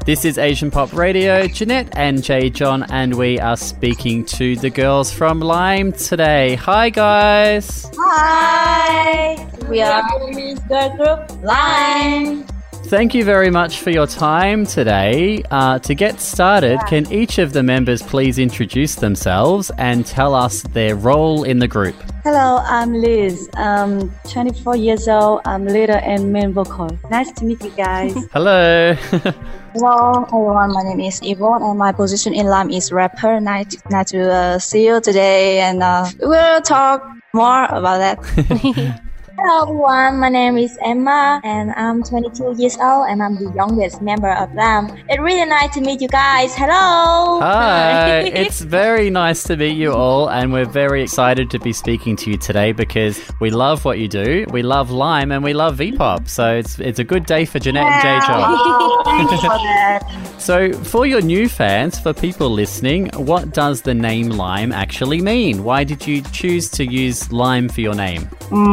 This is Asian Pop Radio, Jeanette and Jay John, and we are speaking to the girls from Lime today. Hi, guys. Hi. We are girl group Lime. Thank you very much for your time today. To get started, can each of the members please introduce themselves and tell us their role in the group? Hello, I'm Liz. I'm 24 years old. I'm leader and main vocal. Nice to meet you guys. Hello. Hello, everyone. My name is Yvonne, and my position in Lime is rapper. Nice to see you today, and we'll talk more about that. Hello everyone, my name is Emma and I'm 22 years old and I'm the youngest member of LAM. It's really nice to meet you guys. Hello! Hi! It's very nice to meet you all, and we're very excited to be speaking to you today because we love what you do, we love Lime, and we love V-pop. So it's a good day for Jeanette and Jay John. Thank you for that. So for your new fans, for people listening, what does the name Lime actually mean? Why did you choose to use Lime for your name?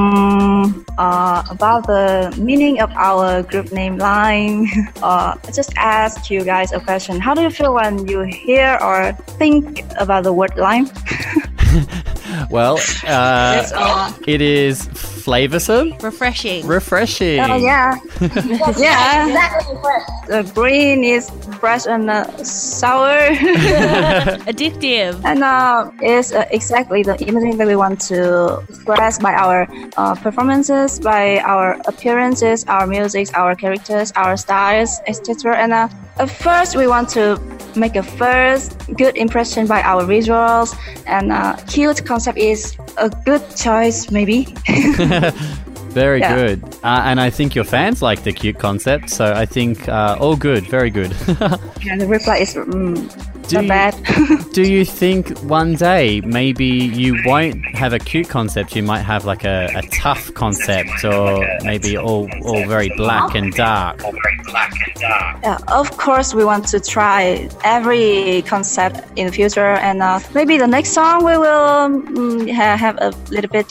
About the meaning of our group name Lime, I just ask you guys a question. How do you feel when you hear or think about the word lime? Well, it is flavoursome. Refreshing. Oh, yeah. Yeah. Exactly fresh. The green is fresh and sour. Addictive. And it's exactly the imaging that we want to express by our performances, by our appearances, our music, our characters, our styles, etc. And at first, we want to make a first good impression by our visuals, and cute concept is a good choice, maybe. Very good. And I think your fans like the cute concept, so I think all good, very good. Yeah, the reply is not bad. Do you think one day maybe you won't have a cute concept, you might have like a tough concept, or maybe all very black and dark? Yeah, of course, we want to try every concept in the future, and maybe the next song we will have a little bit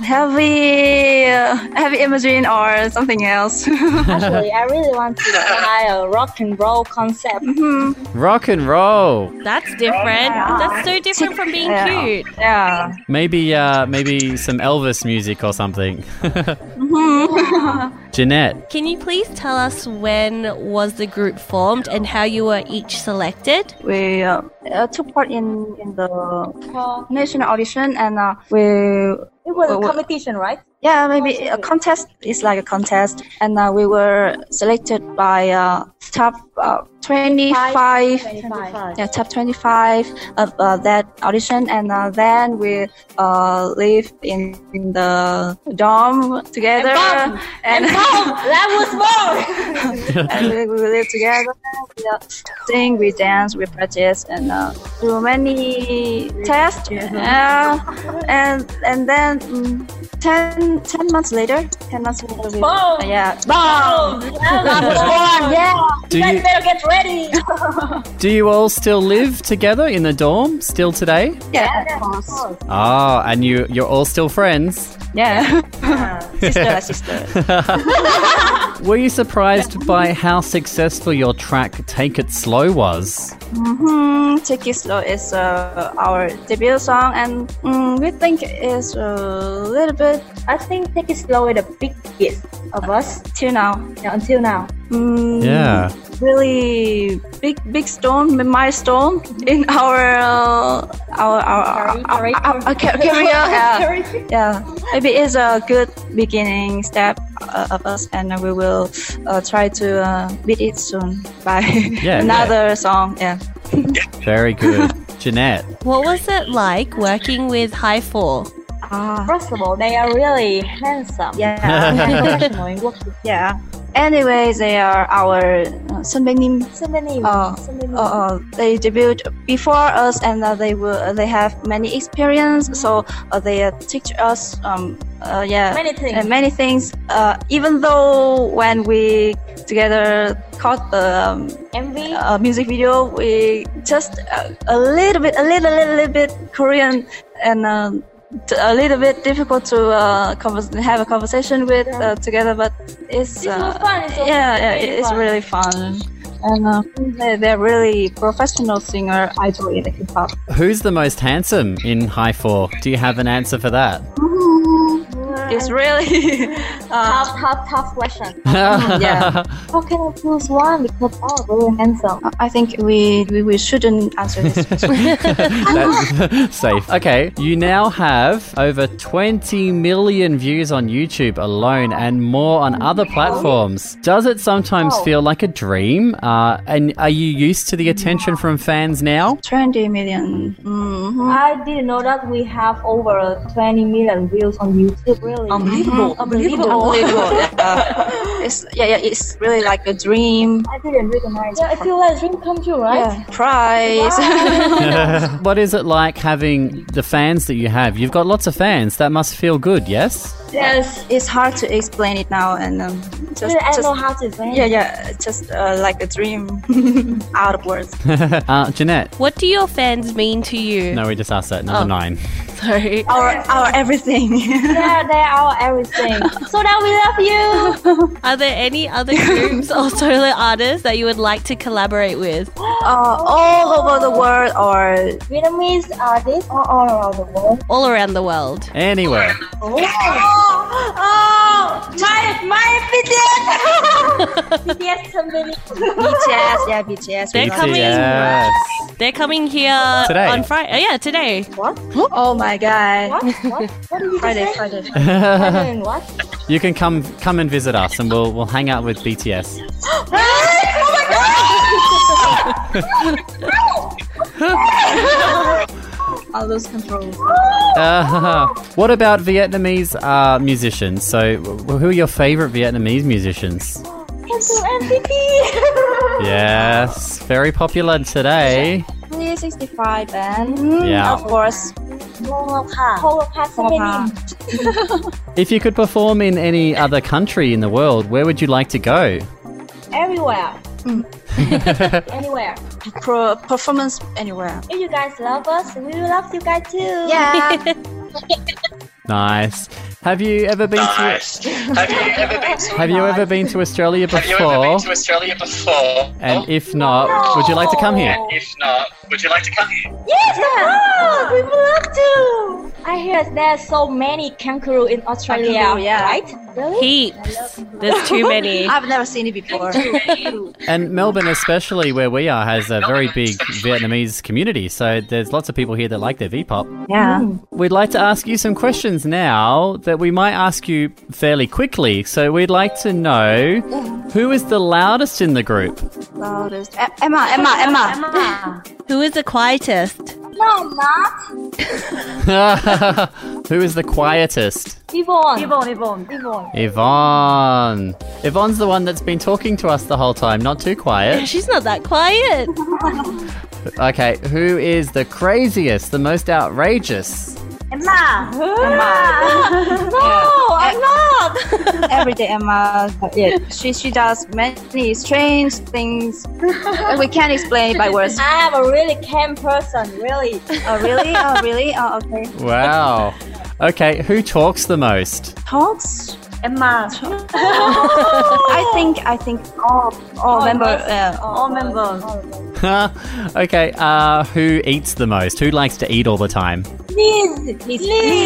heavy imaging or something else. Actually, I really want to try a rock and roll concept. Rock and roll. That's different. That's so different from being cute. Yeah. Maybe some Elvis music or something. Jeanette. Can you please tell us when was the group formed and how you were each selected? We took part in the national audition, and It was a competition, right? yeah, maybe a contest is like a contest, and we were selected by top 25. Yeah, top 25 of that audition, and then we live in the dorm together. And that was more! And we live together. We sing, we dance, we practice, and do many tests. And then 10 months later, we, Boom! yeah. Boom! Yeah! Do You guys you- better get ready! Do you all still live together in the dorm still today? Yeah, of course. Oh, and you're all still friends? Yeah. Sister. Were you surprised by how successful your track Take It Slow was? Take It Slow is our debut song, and we think it's a little bit I think Take It Slow is a big hit of us till now. until now. Yeah. Really big milestone in our career. Yeah, maybe it's a good beginning step of us, and we will try to beat it soon by another song. Yeah. Very good. Jeanette. What was it like working with High 4? First of all, they are really handsome. Yeah. Professional in working. Yeah. Anyway, they are our 선배님. They debuted before us, and they have many experience. So they teach us Many things. Even though when we together caught the MV. Music video, we just a little bit Korean, and a little bit difficult to have a conversation with together, but it's This was fun. it's really fun. and they're really professional singer idol in the hip hop. Who's the most handsome in High 4? Do you have an answer for that? It's really Tough question. yeah. How can I choose one? Because all very handsome. I think we shouldn't answer this question. That's safe. Okay, you now have over 20 million views on YouTube alone and more on other platforms. Does it sometimes feel like a dream? And are you used to the attention from fans now? 20 million. I didn't know that we have over 20 million views on YouTube. Really Unbelievable. It's really like a dream. I didn't recognize. Yeah, I feel like a dream come true, right? Yeah. Prize. What is it like having the fans that you have? You've got lots of fans. That must feel good, yes? Yes. It's hard to explain it now, and I don't know how to explain. yeah, just like a dream out of words. Jeanette? What do your fans mean to you? No, we just asked that. Number 9. Sorry. Our everything. Yeah, they are everything. So now we love you. Are there any other groups or solo artists that you would like to collaborate with? All over the world, or Vietnamese artists all around the world. All around the world. Anywhere. My BTS. BTS somebody. BTS. Yeah, BTS. They're coming. Yes. They're coming here Today. on Friday. Oh, yeah, today. Oh my god. What did you Friday. doing? What? You can come and visit us, and we'll hang out with BTS. I'll lose control. What about Vietnamese musicians? So, who are your favorite Vietnamese musicians? MVP. Yes, very popular today. 365 band. Yeah. Of course. If you could perform in any other country in the world, where would you like to go? Everywhere. Anywhere. Performance anywhere. If you guys love us, we will love you guys too. Yeah. Nice. Have you ever been to Australia before? And if not, would you like to come here? Yes, we would love to. I hear there's so many kangaroo in Australia, Kangaroo, yeah. right? Really? Heaps. There's too many. I've never seen it before. And Melbourne, especially where we are, has a very big Vietnamese community. So there's lots of people here that like their V-pop. Yeah. We'd like to ask you some questions now that we might ask you fairly quickly. So we'd like to know, who is the loudest in the group? Loudest. Emma. Who is the quietest? No, I'm not. Who is the quietest? Yvonne. Yvonne. Yvonne's the one that's been talking to us the whole time, not too quiet. She's not that quiet. Okay, who is the craziest, the most outrageous? Emma. No, I'm not. Every day, Emma. Yeah, she does many strange things. We can't explain it by words. I'm a really calm person, really. Oh, really? Oh, okay. Wow. Okay, who talks the most? Talks? Emma. I think all members. All members. Okay, who eats the most? Who likes to eat all the time? Liz.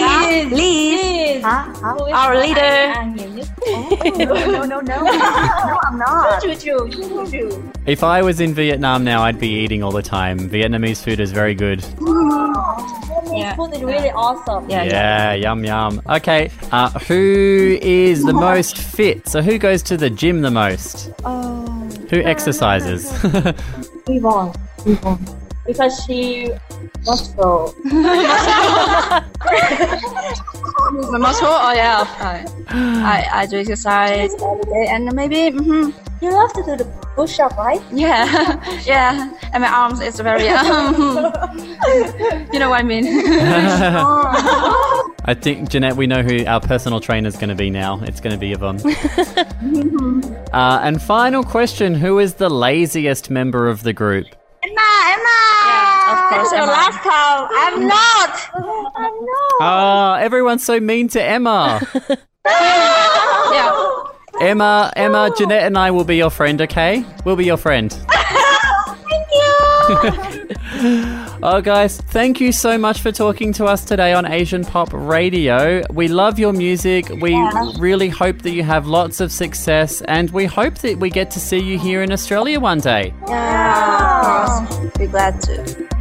Our leader. No, I'm not. If I was in Vietnam now, I'd be eating all the time. Vietnamese food is very good. Vietnamese food is really awesome. Yeah, yum yum. Okay, who is the most fit? So who goes to the gym the most? Who exercises? Yvonne. Because she must go. My muscle? Oh yeah. I do exercise every day, and maybe. You love to do the push-up, right? Yeah. And my arms is very. You know what I mean? I think, Jeanette, we know who our personal trainer is going to be now. It's going to be Yvonne. And final question, who is the laziest member of the group? Emma. Yeah, of course, The Emma. last time. I'm not. Oh, everyone's so mean to Emma. Yeah. Emma, Jeanette and I will be your friend, okay? We'll be your friend. Thank you. Oh, guys, thank you so much for talking to us today on Asian Pop Radio. We love your music. We really hope that you have lots of success, and we hope that we get to see you here in Australia one day. Yeah, of course. Be glad to.